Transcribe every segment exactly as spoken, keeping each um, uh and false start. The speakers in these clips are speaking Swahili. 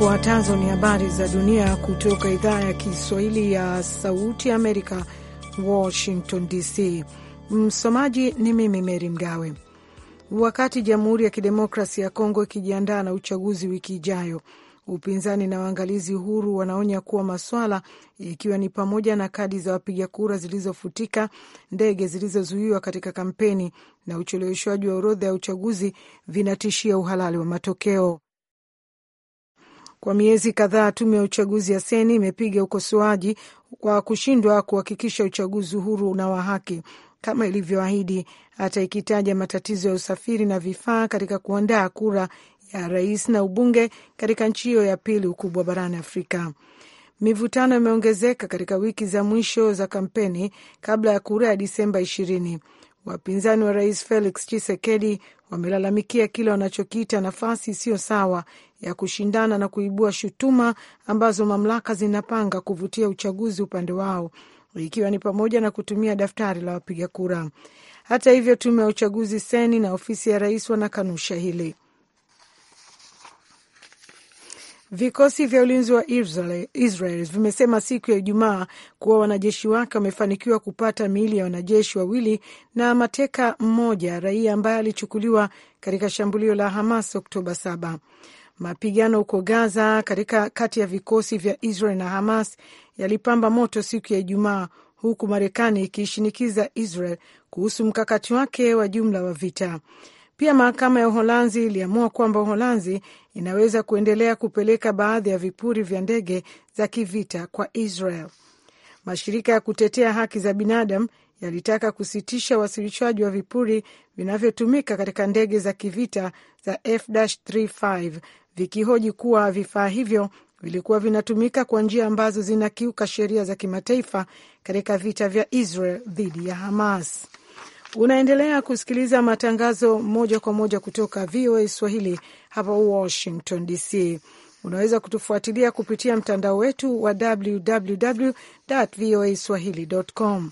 Zifuatazo ni habari za dunia kutoka idhaa ya Kiswahili ya Sauti Amerika, Washington D C. Msomaji ni mimi Mary Mgawe. Wakati Jamhuri ya Kidemokrasia ya Kongo ikijiandaa na uchaguzi wiki ijayo, upinzani na waangalizi huru wanaonya kuwa maswala ikiwa ni pamoja na kadi za wapiga kura zilizofutika, ndege zilizozuiwa katika kampeni na ucheleweshwaji wa orodha ya uchaguzi vinatishia uhalali wa matokeo. Kwa miezi kadhaa, tume ya uchaguzi ya Seni imepiga ukosoaji kwa kushindwa kuhakikisha uchaguzi huru na wa haki kama ilivyoahidi, hata ikitaja matatizo ya usafiri na vifaa katika kuandaa kura ya rais na ubunge katika nchi hiyo ya pili ukubwa barani Afrika. Mivutano imeongezeka katika wiki za mwisho za kampeni kabla ya kura ya Disemba ishirini. Wapinzani wa rais Felix Tshisekedi wamelalamikia kile wanachokiita nafasi isiyo sawa ya kushindana na kuibua shutuma ambazo mamlaka zinapanga kuvutia uchaguzi upande wao, ikiwa ni pamoja na kutumia daftari la wapiga kura. Hata hivyo, tume ya uchaguzi Seni na ofisi ya rais wanakanusha hili. Vikosi vya ulinzi wa Israel, Israel vimesema siku ya Ijumaa kuwa wanajeshi wake wamefanikiwa kupata miili ya wanajeshi wawili na mateka mmoja raia ambaye alichukuliwa katika shambulio la Hamas Oktoba saba. Mapigano huko Gaza katika kati ya vikosi vya Israel na Hamas yalipamba moto siku ya Ijumaa, huku Marekani ikishinikiza Israel kuhusu mkakati wake wa jumla wa vita. Pia mahakama ya Uholanzi iliamua kwamba Uholanzi inaweza kuendelea kupeleka baadhi ya vipuri vya ndege za kivita kwa Israel. Mashirika ya kutetea haki za binadamu yalitaka kusitisha uwasilishaji wa vipuri vinavyotumika katika ndege za kivita za F thelathini na tano, vikihoji kuwa vifaa hivyo vilikuwa vinatumika kwa njia ambazo zinakiuka sheria za kimataifa katika vita vya Israel dhidi ya Hamas. Unaendelea kusikiliza matangazo moja kwa moja kutoka V O A Swahili hapa Washington D C. Unaweza kutufuatilia kupitia mtandao wetu wa w w w dot v o a swahili dot com.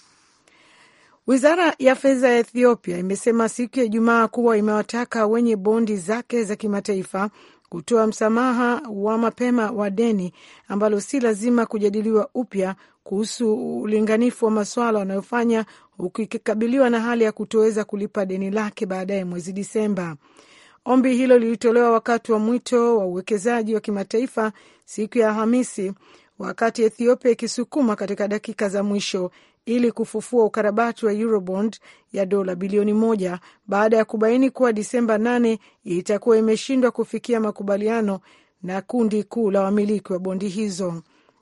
Wizara ya fedha ya Ethiopia imesema siku ya Ijumaa kuwa imewataka wenye bondi zake za kimataifa kutoa msamaha wa mapema wa deni ambalo si lazima kujadiliwa upya kuhusu ulinganifu wa masuala wanayofanya huku ikikabiliwa na hali ya kutoweza kulipa deni lake baadaye mwezi Disemba. Ombi hilo lilitolewa wakati wa mwito wa uwekezaji wa kimataifa siku ya Alhamisi, wakati Ethiopia ikisukuma katika dakika za mwisho ili kufufua ukarabati wa Eurobond ya dola bilioni moja baada ya kubaini kuwa Disemba nane itakuwa imeshindwa kufikia makubaliano na kundi kuu la wamiliki wa bondi hizo.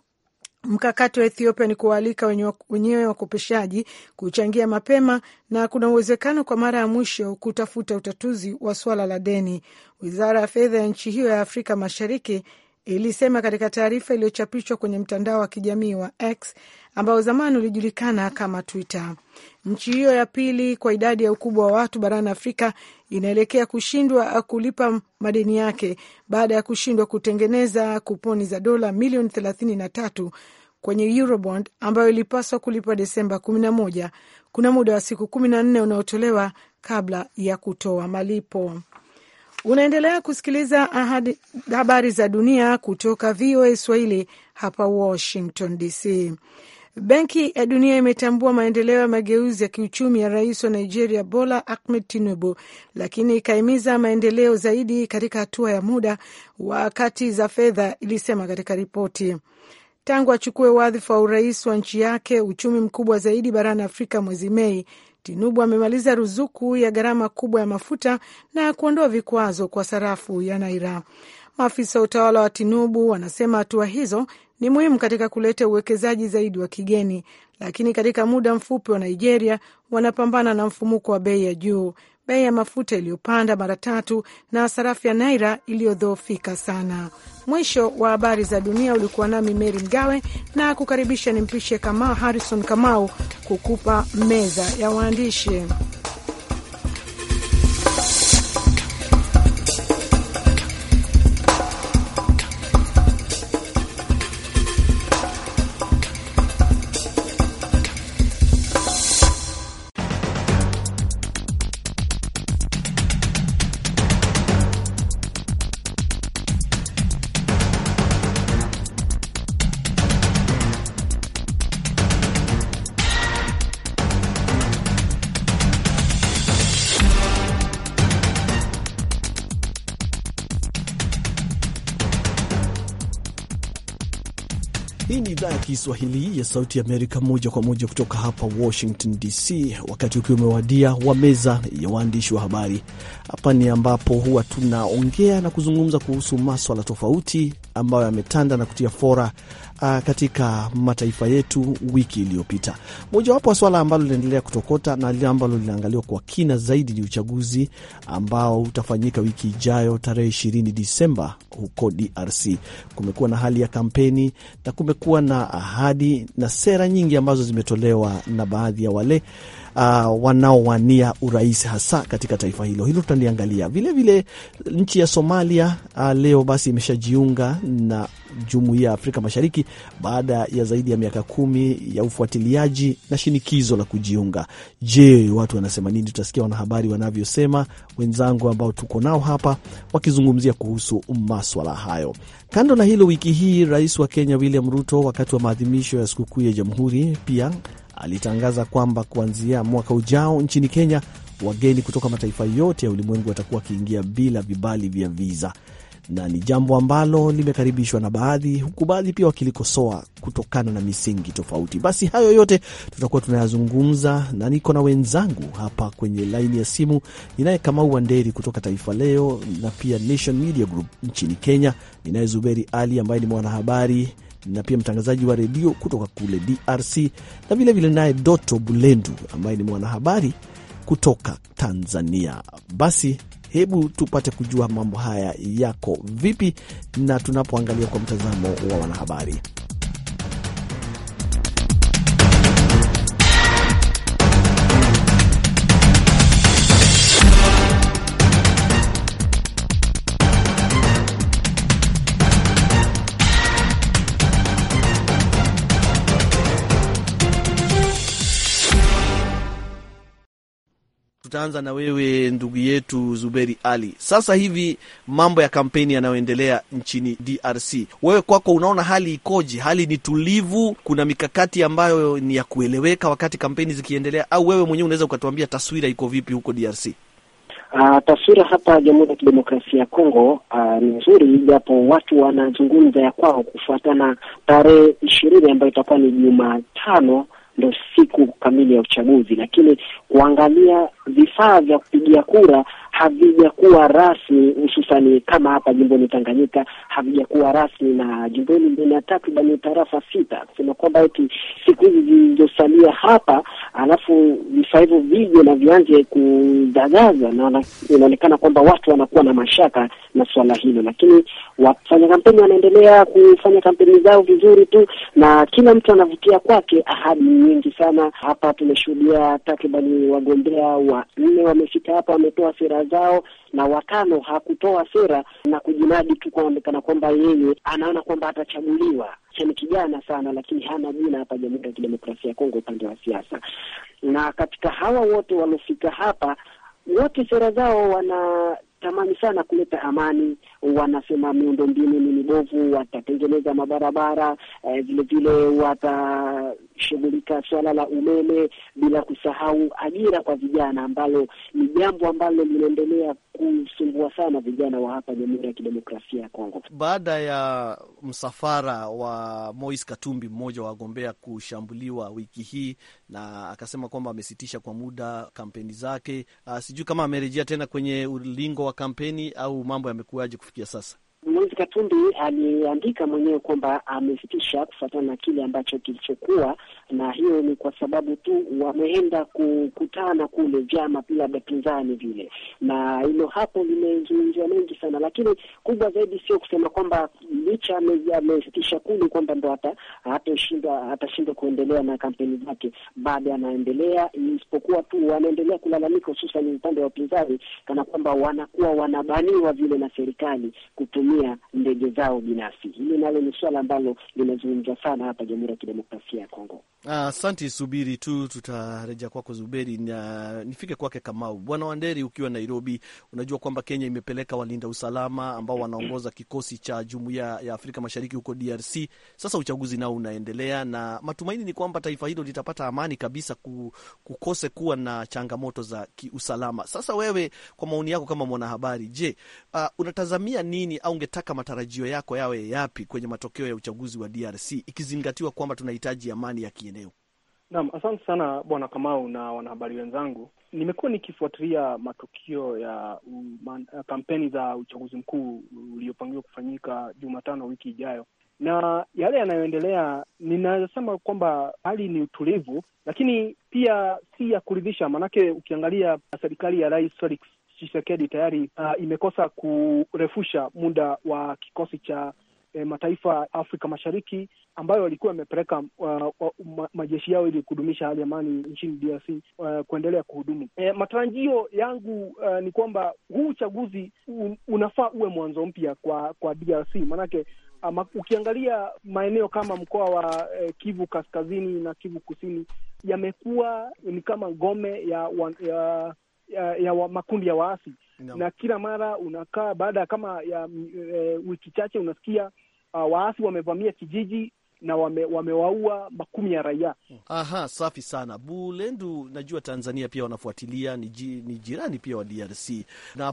Mkakati wa Ethiopia ni kuwaalika wenyewe wakopeshaji kuchangia mapema na kuna uwezekano kwa mara ya mwisho kutafuta utatuzi wa swala la deni. Wizara ya fedha ya nchi hiyo ya Afrika Mashariki ilisema katika taarifa iliyochapishwa kwenye mtandao wa kijamii wa X ambao zamani ulijulikana kama Twitter. Nchi hiyo ya pili kwa idadi ya ukubwa wa watu barani Afrika inaelekea kushindwa kulipa madeni yake baada ya kushindwa kutengeneza kuponi za dola milioni thelathini na tatu kwenye Eurobond ambayo ilipaswa kulipa Desemba kumi na moja. Kuna muda wa siku kumi na nne unaotolewa kabla ya kutoa malipo. Unaendelea kusikiliza ahadi, habari za dunia kutoka V O A Swahili hapa Washington D C. Benki ya Dunia imetambua maendeleo ya mageuzi ya kiuchumi ya rais wa Nigeria Bola Ahmed Tinubu, lakini ikahimiza maendeleo zaidi katika hatua ya muda wakati za fedha, ilisema katika ripoti. Tangu achukue wadhifa wa urais wa nchi yake, uchumi mkubwa zaidi barani Afrika, mwezi Mei, Tinubu amemaliza ruzuku ya gharama kubwa ya mafuta na kuondoa vikwazo kwa sarafu ya naira. Maafisa wa utawala wa Tinubu wanasema hatua hizo ni muhimu katika kuleta uwekezaji zaidi wa kigeni, lakini katika muda mfupi wa Nigeria wanapambana na mfumuko wa bei ya juu, bei ya mafuta iliyopanda mara tatu na sarafu ya naira iliyodhoofika sana. Mwisho wa habari za dunia. Ulikuwa nami Mary Mgawe na kukaribisha nimpishe kama Harrison Kamau kukupa meza ya waandishi. Hii ni idhaa ya Kiswahili ya Sauti ya Amerika, moja kwa moja kutoka hapa Washington D C, wakati ukiwa umewadia wa meza ya waandishi wa habari. Hapa ni ambapo huwa tunaongea na kuzungumza kuhusu maswala tofauti ambayo yametanda na kutia fora uh, katika mataifa yetu wiki iliyopita. Moja wapo wa swala ambalo linaendelea kutokota na lile ambalo linaangaliwa kwa kina zaidi ni uchaguzi ambao utafanyika wiki ijayo tarehe ishirini Disemba huko D R C. Kumekuwa na hali ya kampeni na kumekuwa na ahadi na sera nyingi ambazo zimetolewa na baadhi ya wale Uh, wanaowania urais hasa katika taifa hilo. Hilo tutaliangalia. Vile vile nchi ya Somalia uh, leo basi imeshajiunga na Jumuiya ya Afrika Mashariki baada ya zaidi ya miaka kumi ya ufuatiliaji na shinikizo la kujiunga. Je, watu wanasema nini? Tutasikia wanahabari wanavyosema, wenzangu ambao tuko nao hapa wakizungumzia kuhusu masuala hayo. Kando na hilo, wiki hii Rais wa Kenya William Ruto wakati wa maadhimisho ya sikukuu ya Jamhuri pia alitangaza kwamba kuanzia mwaka ujao nchini Kenya wageni kutoka mataifa yote ya ulimwengu watakuwa wakiingia bila vibali vya visa, na ni jambo ambalo limekaribishwa na baadhi, huku baadhi pia wakilikosoa kutokana na misingi tofauti. Basi hayo yote tutakuwa tunayazungumza, na niko na wenzangu hapa kwenye laini ya simu. Ninaye Kamau Wanderi kutoka Taifa Leo na pia Nation Media Group nchini Kenya. Ninaye Zuberi Ali ambaye ni mwanahabari na pia mtangazaji wa redio kutoka kule D R C, na vile vile naye Doto Bulendu ambaye ni mwanahabari kutoka Tanzania. Basi hebu tupate kujua mambo haya yako vipi na tunapoangalia kwa mtazamo wa wanahabari. Tutaanza na wewe ndugu yetu Zuberi Ali. Sasa hivi mambo ya kampeni yanayoendelea nchini D R C, wewe kwako unaona hali ikoje? Hali ni tulivu? Kuna mikakati ambayo ni ya kueleweka wakati kampeni zikiendelea, au wewe mwenyewe unaweza ukatuambia taswira iko vipi huko D R C? Uh, taswira hapa Jamhuri ya Kidemokrasia ya Kongo uh, ni nzuri, japo watu wanazungumza ya kwao kufuatana tarehe ishirini ambayo itakuwa ni Jumatano ndio siku kamili ya uchaguzi, lakini kuangalia vifaa vya kupigia kura havijakuwa rasmi, hususani kama hapa jimboni Tanganyika havijakuwa rasmi, na jimboni lina takriban tarafa sita. Kusema kwamba eti siku hizi zilizosalia hapa alafu vifaa hivyo vije na vianze kudagaza, na inaonekana kwamba watu wanakuwa na mashaka na swala hilo, lakini wafanya kampeni wanaendelea kufanya kampeni zao vizuri tu, na kila mtu anavutia kwake ahadi nyingi sana. Hapa tumeshuhudia takriban wagombea wa nne wamefika hapa, wametoa sera zao, na watano hakutoa sera na kujinadi tu kuonekana kwamba yeye anaona kwamba atachaguliwa. Ni kijana sana, lakini hana jina hapa Jamhuri ya Kidemokrasia ya Kongo upande wa siasa. Na katika hawa wote waliofika hapa, wote sera zao wana tamani sana kuleta amani. Wanasema miundombinu ni mibovu, watatengeneza mabarabara, eh, vile vile watashughulika swala la umeme, bila kusahau ajira kwa vijana, ambalo ni jambo ambalo linaendelea kusumbua sana vijana wa hapa Jamhuri ya Kidemokrasia ya Kongo. Baada ya msafara wa Moise Katumbi, mmoja wa wagombea, kushambuliwa wiki hii na akasema kwamba amesitisha kwa muda kampeni zake, uh, sijui kama amerejea tena kwenye ulingo wa kampeni au mambo yamekuaje kufikia sasa? Moise Katumbi aliandika mwenyewe kwamba amesitisha kufuatana na kile ambacho kilichokuwa, na hiyo ni kwa sababu tu wameenda kukutana kule vyama pia pinzani vile, na hilo hapo limezungumziwa mengi sana, lakini kubwa zaidi sio kusema kwamba licha amesitisha kule kwamba ndo hata hatashinda atashinda kuendelea na kampeni zake, baada anaendelea, isipokuwa tu wanaendelea kulalamika, hususan upande wa pinzani, kana kwamba wanakuwa wanabaniwa vile na serikali kutumia ndege zao binafsi. Hili nalo ni swala ambalo linazungumzwa sana hapa Jamhuri ya Kidemokrasia ya Kongo. Asante. Uh, subiri tu, tutarejea kwako Zuberi na nifike kwake Kamau. Bwana Wanderi, ukiwa Nairobi, unajua kwamba Kenya imepeleka walinda usalama ambao wanaongoza kikosi cha Jumuiya ya Afrika Mashariki huko D R C. Sasa uchaguzi nao unaendelea na matumaini ni kwamba taifa hilo litapata amani kabisa, kukose kuwa na changamoto za kiusalama. Sasa wewe, kwa maoni yako kama mwanahabari, je, uh, unatazamia nini au ungetaka matarajio yako yawe yapi kwenye matokeo ya uchaguzi wa D R C ikizingatiwa kwamba tunahitaji amani ya kieneo? Naam, asante sana Bwana Kamau na wanahabari wenzangu. Nimekuwa nikifuatilia matukio ya um, kampeni za uchaguzi mkuu uliopangiwa kufanyika Jumatano wiki ijayo, na yale yanayoendelea, ninasema kwamba hali ni utulivu, lakini pia si ya kuridhisha. Manake ukiangalia serikali ya Rais Felix Tshisekedi tayari uh, imekosa kurefusha muda wa kikosi cha E, mataifa Afrika Mashariki ambayo walikuwa wamepeleka uh, uh, majeshi yao ili kudumisha hali ya amani nchini D R C uh, kuendelea kuhudumu. E, matarajio yangu uh, ni kwamba huu uchaguzi un, unafaa uwe mwanzo mpya kwa kwa D R C. Manake um, ukiangalia maeneo kama mkoa wa eh, Kivu Kaskazini na Kivu Kusini yamekuwa ni kama ngome ya ya, ya, ya wa, makundi ya waasi. No. Na kila mara unakaa baada kama ya e, wiki chache unasikia uh, waasi wamevamia kijiji na wame, wamewaua makumi ya raia. Aha, safi sana. Bulendu, najua Tanzania pia wanafuatilia, ni, ni jirani pia wa D R C.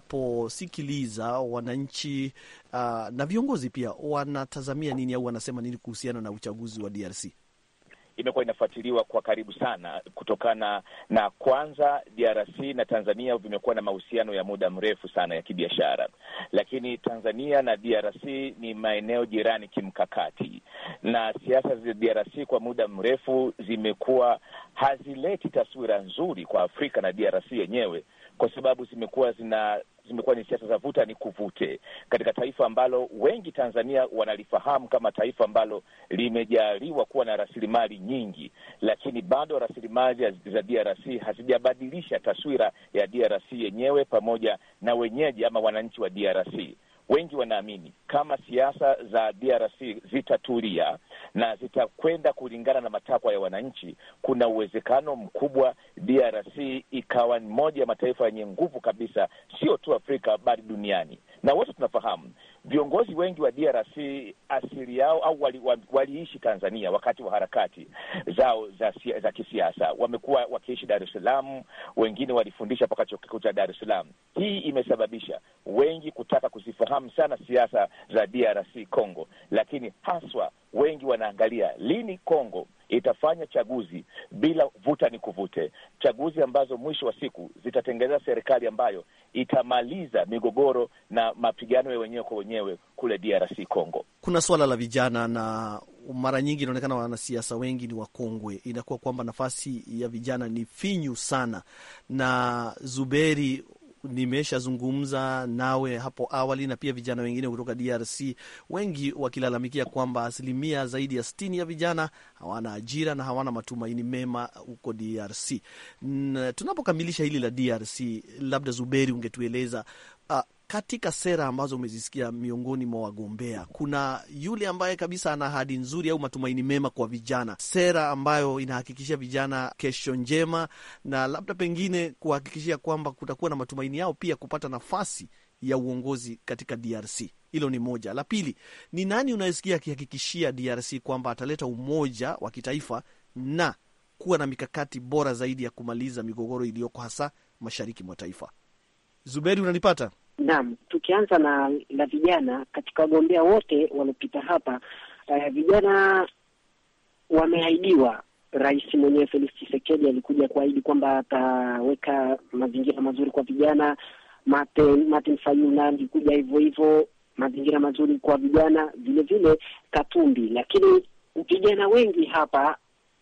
Naposikiliza wananchi uh, na viongozi pia wanatazamia nini au wanasema nini kuhusiana na uchaguzi wa D R C? Imekuwa inafuatiliwa kwa karibu sana kutokana na kwanza D R C na Tanzania vimekuwa na mahusiano ya muda mrefu sana ya kibiashara. Lakini Tanzania na D R C ni maeneo jirani kimkakati. Na siasa za D R C kwa muda mrefu zimekuwa hazileti taswira nzuri kwa Afrika na D R C yenyewe, kwa sababu zimekuwa zina zimekuwa ni siasa za vuta ni kuvute katika taifa ambalo wengi Tanzania wanalifahamu kama taifa ambalo limejaliwa kuwa na rasilimali nyingi, lakini bado rasilimali za D R C hazijabadilisha taswira ya D R C yenyewe pamoja na wenyeji ama wananchi wa D R C. Wengi wanaamini kama siasa za D R C zitatulia na zitakwenda kulingana na matakwa ya wananchi, kuna uwezekano mkubwa D R C ikawa ni moja ya mataifa yenye nguvu kabisa, sio tu Afrika bali duniani. Na wote tunafahamu viongozi wengi wa D R C asili yao au waliishi wali Tanzania wakati wa harakati zao za, za kisiasa. Wamekuwa wakiishi Dar es Salaam, wengine walifundisha mpaka chuo kikuu cha Dar es Salaam. Hii imesababisha wengi kutaka kuzifahamu sana siasa za D R C Congo, lakini haswa wengi wanaangalia lini Kongo itafanya chaguzi bila vuta ni kuvute, chaguzi ambazo mwisho wa siku zitatengeneza serikali ambayo itamaliza migogoro na mapigano ya wenyewe kwa wenyewe kule D R C Congo. Kuna swala la vijana, na mara nyingi inaonekana wanasiasa wengi ni wakongwe. Inakuwa kwamba nafasi ya vijana ni finyu sana. Na Zuberi, nimeshazungumza nawe hapo awali na pia vijana wengine kutoka D R C, wengi wakilalamikia kwamba asilimia zaidi ya sitini ya vijana hawana ajira na hawana matumaini mema huko D R C. Tunapokamilisha hili la D R C, labda Zuberi ungetueleza uh, katika sera ambazo umezisikia miongoni mwa wagombea, kuna yule ambaye kabisa ana ahadi nzuri au matumaini mema kwa vijana, sera ambayo inahakikishia vijana kesho njema na labda pengine kuhakikishia kwamba kutakuwa na matumaini yao pia kupata nafasi ya uongozi katika D R C? Hilo ni moja. La pili, ni nani unayesikia akihakikishia D R C kwamba ataleta umoja wa kitaifa na kuwa na mikakati bora zaidi ya kumaliza migogoro iliyoko hasa mashariki mwa taifa? Zuberi, unanipata? Naam, tukianza na la vijana, katika wagombea wote waliopita hapa, uh, vijana wameahidiwa. Rais mwenyewe Felix Tshisekedi alikuja kuahidi kwamba ataweka mazingira mazuri kwa vijana. Martin, Martin Fayulu alikuja hivyo hivyo, mazingira mazuri kwa vijana, vile vile Katumbi. Lakini vijana wengi hapa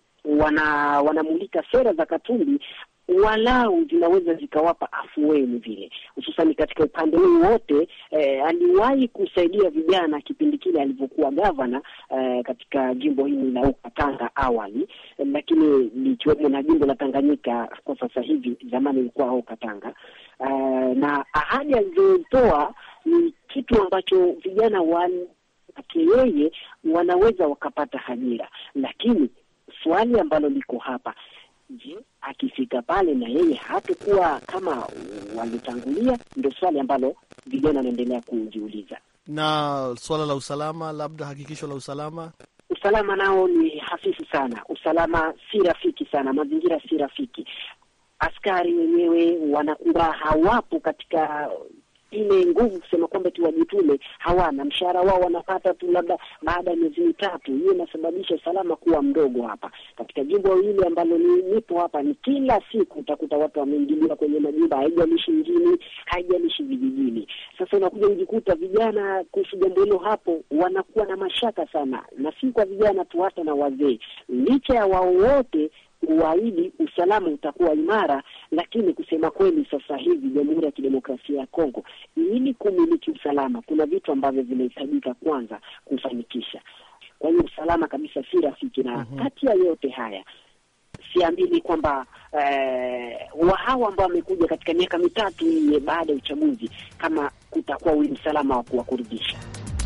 wana wanamulika sera za Katumbi walau zinaweza zikawapa afueni vile, hususan katika upande huu wote. Eh, aliwahi kusaidia vijana kipindi kile alivyokuwa gavana eh, katika jimbo hili la Katanga awali, eh, lakini likiwemo na jimbo la Tanganyika kwa sasa hivi, zamani ilikuwa huko Katanga. Eh, na ahadi alizotoa ni kitu ambacho vijana wake yeye wanaweza wakapata ajira, lakini swali ambalo liko hapa, je, akifika pale na yeye hatakuwa kama walitangulia? Ndio swali ambalo vijana wanaendelea kujiuliza. Na swala la usalama, labda hakikisho la usalama, usalama nao ni hafifu sana. Usalama si rafiki sana, mazingira si rafiki. Askari wenyewe wanakuwa hawapo katika ile nguvu kusema kwamba tuwajitume, hawana mshahara wao, wanapata tu labda baada ya miezi mitatu. Hiyo inasababisha usalama kuwa mdogo hapa katika jimbo hili ambalo ni nipo hapa. Ni kila siku utakuta watu wameingiliwa kwenye majumba, haijalishi mjini, haijalishi vijijini. Sasa unakuja kujikuta vijana kuhusu jambo hilo hapo wanakuwa na mashaka sana, na si kwa vijana tu, hata na wazee. Licha ya wao wote kuahidi usalama utakuwa imara, lakini kusema kweli sasa hivi Jamhuri ya Kidemokrasia ya Kongo, ili kumiliki usalama kuna vitu ambavyo vinahitajika kwanza kufanikisha. Kwa hiyo usalama kabisa si rafiki, na mm-hmm. kati ya yote haya siamini kwamba eh, hawa ambao wamekuja katika miaka mitatu hii baada ya uchaguzi kama kutakuwa usalama wa kuwakurudisha.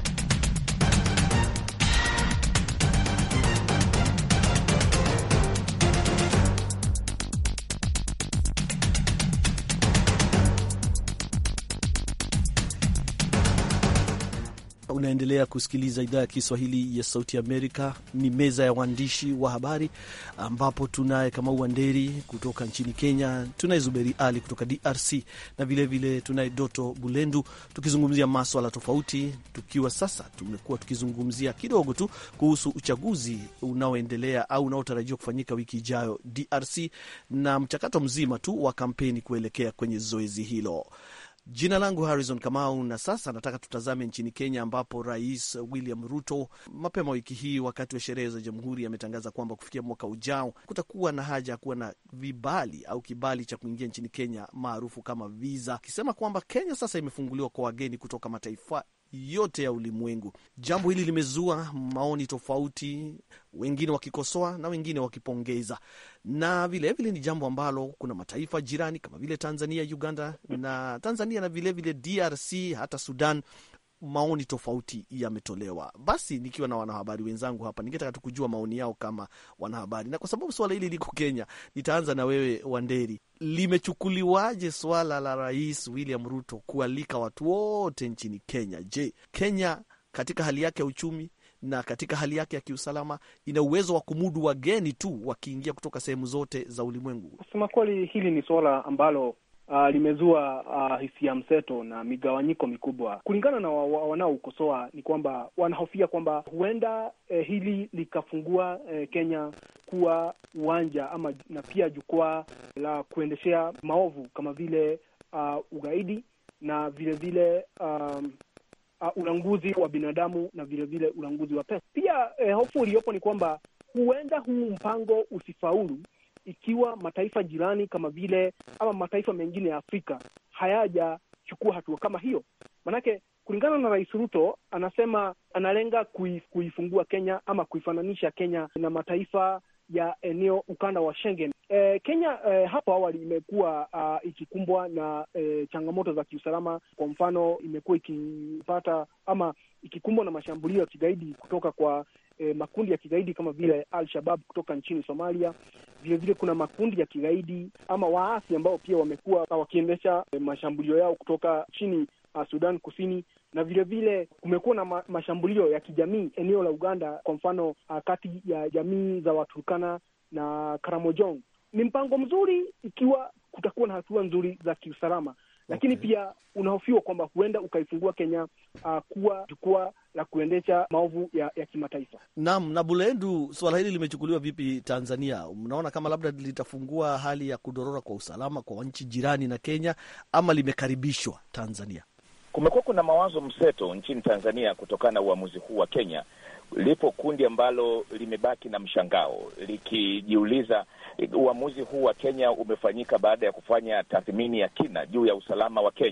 Unaendelea kusikiliza idhaa ya Kiswahili ya Sauti Amerika. Ni meza ya waandishi wa habari, ambapo tunaye Kamau Wanderi kutoka nchini Kenya, tunaye Zuberi Ali kutoka D R C, na vile vile tunaye Doto Bulendu, tukizungumzia masuala tofauti, tukiwa sasa tumekuwa tukizungumzia kidogo tu kuhusu uchaguzi unaoendelea au unaotarajiwa kufanyika wiki ijayo D R C, na mchakato mzima tu wa kampeni kuelekea kwenye zoezi hilo. Jina langu Harrison Kamau, na sasa nataka tutazame nchini Kenya, ambapo Rais William Ruto mapema wiki hii wakati wa sherehe za Jamhuri ametangaza kwamba kufikia mwaka ujao kutakuwa na haja ya kuwa na vibali au kibali cha kuingia nchini Kenya maarufu kama visa, akisema kwamba Kenya sasa imefunguliwa kwa wageni kutoka mataifa yote ya ulimwengu. Jambo hili limezua maoni tofauti, wengine wakikosoa na wengine wakipongeza, na vile vile ni jambo ambalo kuna mataifa jirani kama vile Tanzania, Uganda na Tanzania na vile vile D R C, hata Sudan, maoni tofauti yametolewa. Basi nikiwa na wanahabari wenzangu hapa, ningetaka tukujua maoni yao kama wanahabari, na kwa sababu swala hili liko Kenya, nitaanza na wewe Wanderi. Limechukuliwaje swala la Rais William Ruto kualika watu wote nchini Kenya? Je, Kenya katika hali yake ya uchumi na katika hali yake ya kiusalama ina uwezo wa kumudu wageni tu wakiingia kutoka sehemu zote za ulimwengu? Kusema kweli, hili ni swala ambalo Uh, limezua uh, hisia mseto na migawanyiko mikubwa. Kulingana na wa, wa, wanaokosoa ni kwamba wanahofia kwamba huenda eh, hili likafungua eh, Kenya kuwa uwanja ama na pia jukwaa la kuendeshea maovu kama vile uh, ugaidi na vile vile um, uh, ulanguzi wa binadamu na vile vile ulanguzi wa pesa. Pia eh, hofu iliyopo ni kwamba huenda huu mpango usifaulu ikiwa mataifa jirani kama vile ama mataifa mengine ya Afrika hayajachukua hatua kama hiyo. Manake kulingana na Rais Ruto, anasema analenga kuifungua Kenya ama kuifananisha Kenya na mataifa ya eneo ukanda wa Schengen. E, Kenya e, hapo awali imekuwa uh, ikikumbwa na e, changamoto za kiusalama. Kwa mfano, imekuwa ikipata ama ikikumbwa na mashambulio ya kigaidi kutoka kwa e, makundi ya kigaidi kama vile Al-Shabaab kutoka nchini Somalia. Vile vile kuna makundi ya kigaidi ama waasi ambao pia wamekuwa wakiendesha e, mashambulio yao kutoka nchini uh, Sudan Kusini, na vile vile kumekuwa na ma- mashambulio ya kijamii eneo la Uganda, kwa mfano uh, kati ya jamii za Waturkana na Karamojong. Ni mpango mzuri ikiwa kutakuwa na hatua nzuri za kiusalama, lakini okay, pia unahofiwa kwamba huenda ukaifungua Kenya uh, kuwa jukwaa la kuendesha maovu ya, ya kimataifa. Naam, na Bulendu, swala hili limechukuliwa vipi Tanzania? Mnaona kama labda litafungua hali ya kudorora kwa usalama kwa nchi jirani na Kenya, ama limekaribishwa Tanzania? Kumekuwa kuna mawazo mseto nchini Tanzania kutokana na uamuzi huu wa Kenya. Lipo kundi ambalo limebaki na mshangao likijiuliza, uamuzi huu wa Kenya umefanyika baada ya kufanya tathmini ya kina juu ya usalama wa Kenya.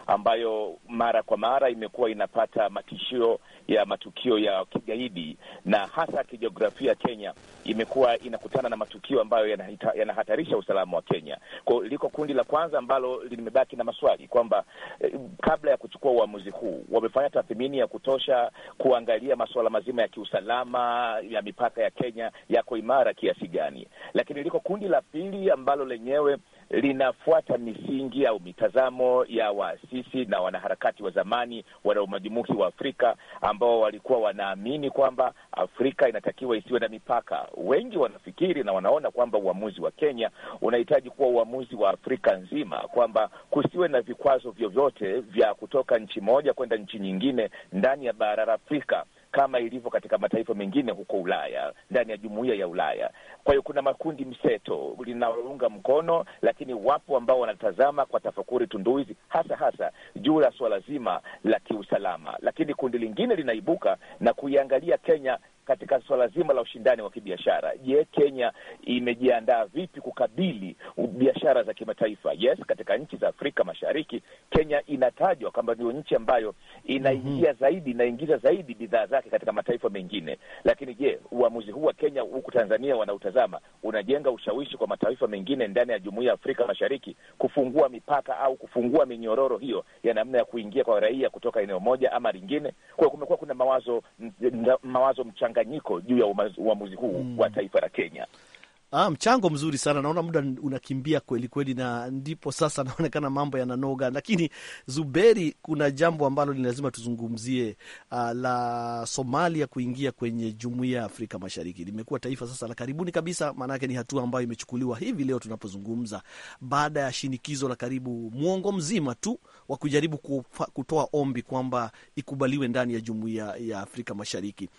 ambayo mara kwa mara imekuwa inapata matishio ya matukio ya kigaidi, na hasa kijiografia Kenya imekuwa inakutana na matukio ambayo yanahita, yanahatarisha usalama wa Kenya. Kwa liko kundi la kwanza ambalo limebaki na maswali kwamba eh, kabla ya kuchukua uamuzi huu wamefanya tathmini ya kutosha kuangalia masuala mazima ya kiusalama ya mipaka ya Kenya yako imara kiasi gani. Lakini liko kundi la pili ambalo lenyewe linafuata misingi au mitazamo ya waasisi na wanaharakati wa zamani wana umajimuki wa Afrika ambao walikuwa wanaamini kwamba Afrika inatakiwa isiwe na mipaka. Wengi wanafikiri na wanaona kwamba uamuzi wa Kenya unahitaji kuwa uamuzi wa Afrika nzima, kwamba kusiwe na vikwazo vyovyote vya kutoka nchi moja kwenda nchi nyingine ndani ya bara la Afrika kama ilivyo katika mataifa mengine huko Ulaya, ndani ya jumuiya ya Ulaya. Kwa hiyo kuna makundi mseto linaunga mkono, lakini wapo ambao wanatazama kwa tafakuri tunduizi hasa hasa juu ya swala zima la kiusalama. Lakini kundi lingine linaibuka na kuiangalia Kenya katika swala zima la ushindani wa kibiashara. Je, Kenya imejiandaa vipi kukabili biashara za kimataifa? Yes, katika nchi za Afrika Mashariki Kenya inatajwa kwamba ndio nchi ambayo inaingia zaidi inaingiza zaidi bidhaa zake katika mataifa mengine. Lakini je, uamuzi huu wa Kenya huku Tanzania wanautazama unajenga ushawishi kwa mataifa mengine ndani ya Jumuiya ya Afrika Mashariki kufungua mipaka au kufungua minyororo hiyo ya namna ya kuingia kwa raia kutoka eneo moja ama lingine? Kwa kumekuwa kuna mawazo mawazo mchanga nyiko juu ya uamuzi huu mm. wa taifa la Kenya. Ah, mchango mzuri sana. Naona muda unakimbia kweli kweli, na ndipo sasa naonekana mambo yananoga. Lakini Zuberi, kuna jambo ambalo ni lazima tuzungumzie, uh, la Somalia kuingia kwenye Jumuiya ya Afrika Mashariki. Limekuwa taifa sasa la karibuni kabisa, maanake ni hatua ambayo imechukuliwa hivi leo tunapozungumza, baada ya shinikizo la karibu muongo mzima tu wa kujaribu kutoa ombi kwamba ikubaliwe ndani ya Jumuiya ya Afrika Mashariki.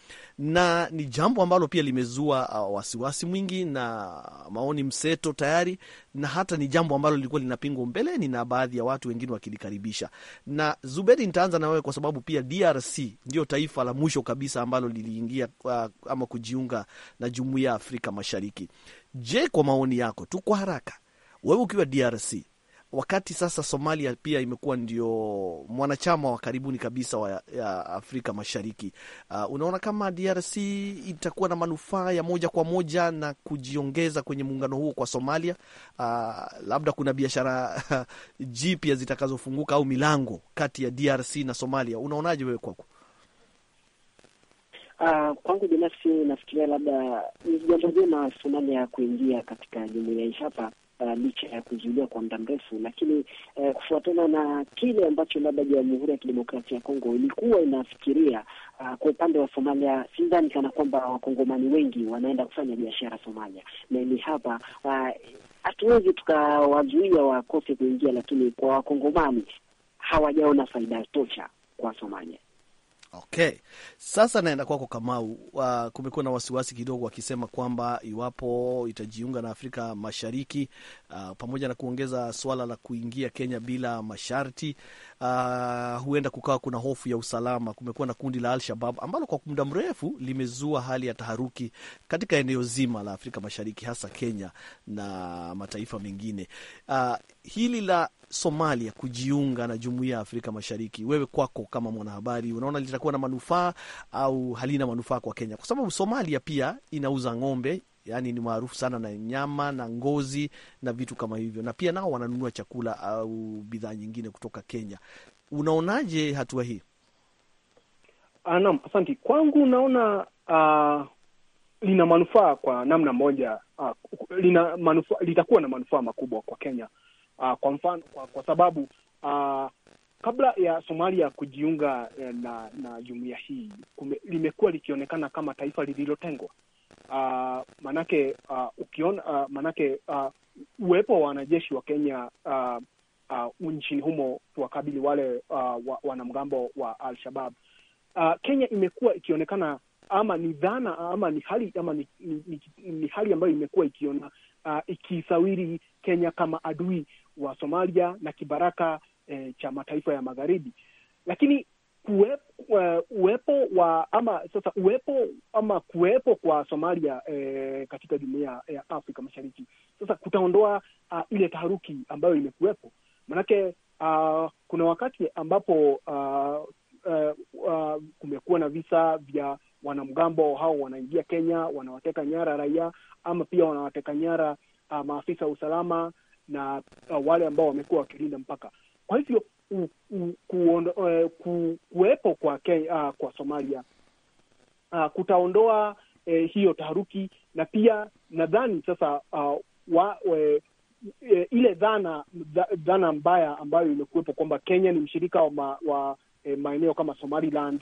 Na ni jambo ambalo pia limezua uh, wasiwasi mwingi na maoni mseto tayari, na hata ni jambo ambalo lilikuwa linapingwa mbeleni na baadhi ya watu wengine wakilikaribisha. Na Zuberi, nitaanza na wewe kwa sababu pia D R C ndio taifa la mwisho kabisa ambalo liliingia uh, ama kujiunga na Jumuiya ya Afrika Mashariki. Je, kwa maoni yako tu kwa haraka, wewe ukiwa D R C, wakati sasa Somalia pia imekuwa ndio mwanachama wa karibuni kabisa wa ya Afrika Mashariki, uh, unaona kama D R C itakuwa na manufaa ya moja kwa moja na kujiongeza kwenye muungano huo kwa Somalia? Uh, labda kuna biashara jipya zitakazofunguka au milango kati ya D R C na Somalia. Unaonaje wewe kwako? Uh, kwangu binafsi nafikiria labda ni jambo jema Somalia kuingia katika jumuiya hii hapa, Uh, licha ya kuzuiliwa kwa muda mrefu, lakini uh, kufuatana na kile ambacho labda Jamhuri ya Kidemokrasia ya Kongo ilikuwa inafikiria, uh, kwa upande wa Somalia sidhani kana kwamba wakongomani wengi wanaenda kufanya biashara Somalia. Na ni hapa hatuwezi uh, tukawazuia wakose kuingia, lakini kwa wakongomani hawajaona faida tosha kwa Somalia. Okay. Sasa naenda kwako Kamau. Uh, kumekuwa na wasiwasi kidogo wakisema kwamba iwapo itajiunga na Afrika Mashariki, uh, pamoja na kuongeza swala la kuingia Kenya bila masharti, uh, huenda kukawa kuna hofu ya usalama. Kumekuwa na kundi la Al-Shabaab ambalo kwa muda mrefu limezua hali ya taharuki katika eneo zima la Afrika Mashariki, hasa Kenya na mataifa mengine. Uh, hili la Somalia kujiunga na Jumuiya ya Afrika Mashariki, wewe kwako kama mwanahabari, unaona litakuwa na manufaa au halina manufaa kwa Kenya? Kwa sababu Somalia pia inauza ng'ombe, yani ni maarufu sana na nyama na ngozi na vitu kama hivyo, na pia nao wananunua chakula au bidhaa nyingine kutoka Kenya. Unaonaje hatua hii? Ah, naam, asante. Kwangu naona uh, lina manufaa kwa namna moja, uh, lina manufaa, litakuwa na manufaa makubwa kwa Kenya. Uh, kwa mfano kwa, kwa sababu uh, kabla ya Somalia kujiunga na na jumuiya hii kume, limekuwa likionekana kama taifa lililotengwa. Uh, manake uh, ukiona uh, manake uh, uwepo wa wanajeshi wa Kenya uh, uh, nchini humo kuwakabili wale uh, wa, wanamgambo wa Al-Shabaab, uh, Kenya imekuwa ikionekana ama ni dhana ama ni hali ama ni, ni, ni, ni hali ambayo imekuwa ikiona uh, ikisawiri Kenya kama adui wa Somalia na kibaraka eh, cha mataifa ya magharibi. Lakini kuwepo, uh, uwepo wa ama sasa uwepo ama kuwepo kwa Somalia eh, katika jumuiya ya Afrika Mashariki sasa kutaondoa uh, ile taharuki ambayo imekuwepo. Manake uh, kuna wakati ambapo uh, uh, uh, kumekuwa na visa vya wanamgambo hao wanaingia Kenya, wanawateka nyara raia, ama pia wanawateka nyara uh, maafisa wa usalama na uh, wale ambao wamekuwa wakilinda mpaka. Kwa hivyo u, u, kuondo, uh, ku, kuwepo kwa Kenya, uh, kwa Somalia uh, kutaondoa uh, hiyo taharuki, na pia nadhani sasa uh, wa, we, e, ile dhana dhana mbaya ambayo imekuwepo kwamba Kenya ni mshirika wa, ma, wa e, maeneo kama Somaliland,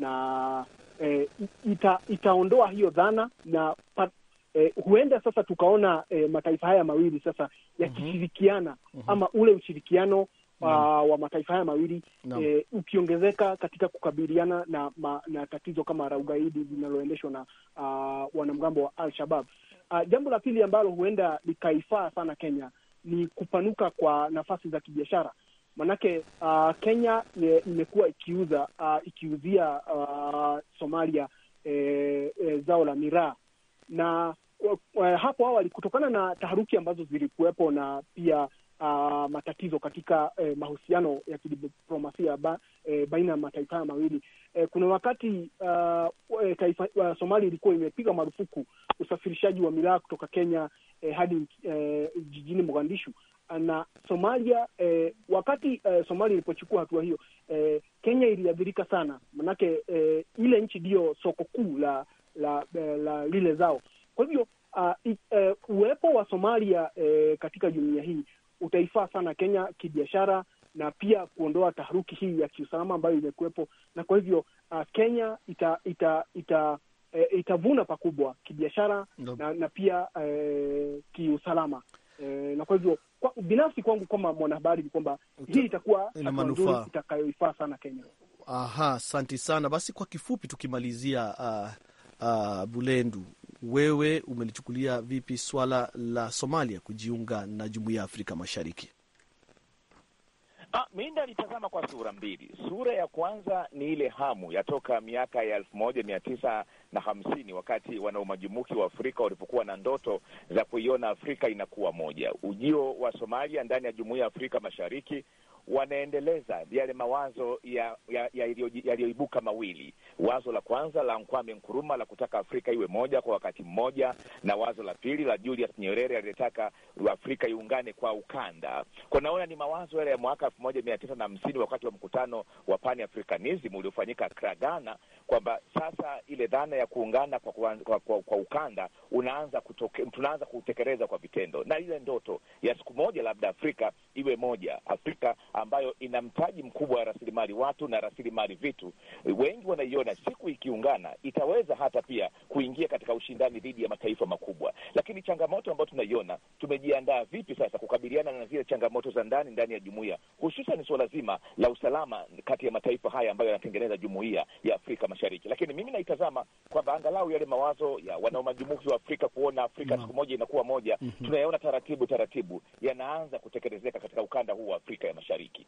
na e, ita, itaondoa hiyo dhana na pat, e, huenda sasa tukaona e, mataifa haya mawili sasa yakishirikiana, mm-hmm. ama ule ushirikiano wa, wa mataifa haya mawili no. e, ukiongezeka katika kukabiliana na, ma, na tatizo kama la ugaidi linaloendeshwa na uh, wanamgambo wa Al-Shabaab. Uh, jambo la pili ambalo huenda likaifaa sana Kenya ni kupanuka kwa nafasi za kibiashara. Manake uh, Kenya imekuwa ikiuza uh, ikiuzia uh, Somalia e, e, zao la miraa, na uh, hapo awali kutokana na taharuki ambazo zilikuwepo na pia uh, matatizo katika uh, mahusiano ya kidiplomasia ba, uh, baina ya mataifa haya mawili, uh, kuna wakati uh, taifa uh, Somalia ilikuwa imepiga marufuku usafirishaji wa miraa kutoka Kenya eh, hadi eh, jijini Mogadishu, na Somalia eh, wakati eh, Somalia ilipochukua hatua hiyo eh, Kenya iliathirika sana, manake eh, ile nchi ndio soko kuu la la, la la lile zao. Kwa hivyo uh, uh, uwepo wa Somalia eh, katika jumuiya hii utaifaa sana Kenya kibiashara, na pia kuondoa taharuki hii ya kiusalama ambayo imekuwepo, na kwa hivyo uh, Kenya ita ita, ita E, itavuna pakubwa kibiashara no. na, na pia e, kiusalama e, na kwa hivyo kwa, binafsi kwangu kama mwanahabari ni kwamba hii itakuwa manufaa itakayoifaa sana Kenya. Aha, asante sana. Basi kwa kifupi tukimalizia, uh, uh, Bulendu, wewe umelichukulia vipi swala la Somalia kujiunga na Jumuiya ya Afrika Mashariki? Ah, mimi nalitazama kwa sura mbili. Sura ya kwanza ni ile hamu ya toka miaka ya elfu moja mia tisa na hamsini wakati wanaomajumuki wa Afrika walipokuwa na ndoto za kuiona Afrika inakuwa moja. Ujio wa Somalia ndani ya Jumuiya ya Afrika Mashariki wanaendeleza yale mawazo ya yaliyoibuka ya, ya mawili. Wazo la kwanza la Kwame Nkrumah la kutaka Afrika iwe moja kwa wakati mmoja, na wazo la pili la Julius Nyerere aliyetaka Afrika iungane kwa ukanda. Kwa naona ni mawazo yale ya mwaka elfu moja mia tisa na hamsini wakati wa mkutano wa Pan-Africanism uliofanyika Accra, Ghana, kwamba sasa ile dhana ya kuungana kwa, kwa, kwa, kwa, kwa ukanda unaanza kutoke, tunaanza kutekeleza kwa vitendo, na ile ndoto ya siku moja labda Afrika iwe moja, Afrika ambayo ina mtaji mkubwa wa rasilimali watu na rasilimali vitu. Wengi wanaiona siku ikiungana itaweza hata pia kuingia katika ushindani dhidi ya mataifa makubwa. Lakini changamoto ambayo tunaiona, tumejiandaa vipi sasa kukabiliana na zile changamoto za ndani ndani ya jumuiya, hususan suala zima la usalama kati ya mataifa haya ambayo yanatengeneza Jumuiya ya Afrika Mashariki. Lakini mimi naitazama kwamba angalau yale mawazo ya wanaomajumuki wa Afrika kuona Afrika siku moja inakuwa moja, mm-hmm. tunayaona taratibu taratibu yanaanza kutekelezeka katika ukanda huu wa Afrika ya Mashariki.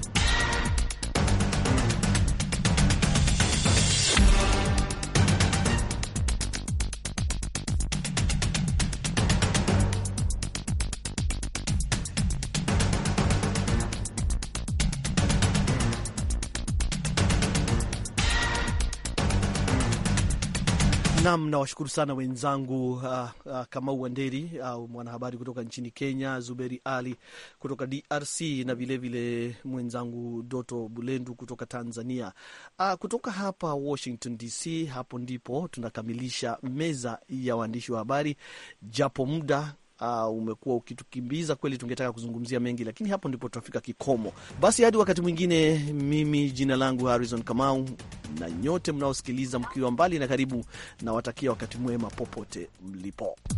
Nam, nawashukuru sana wenzangu uh, uh, Kamau Wanderi au uh, mwanahabari kutoka nchini Kenya, Zuberi Ali kutoka D R C, na vilevile mwenzangu Doto Bulendu kutoka Tanzania. Uh, kutoka hapa Washington D C, hapo ndipo tunakamilisha meza ya waandishi wa habari, japo muda Uh, umekuwa ukitukimbiza kweli, tungetaka kuzungumzia mengi, lakini hapo ndipo tutafika kikomo. Basi hadi wakati mwingine, mimi jina langu Harrison Kamau, na nyote mnaosikiliza mkiwa mbali na karibu, na watakia wakati mwema popote mlipo.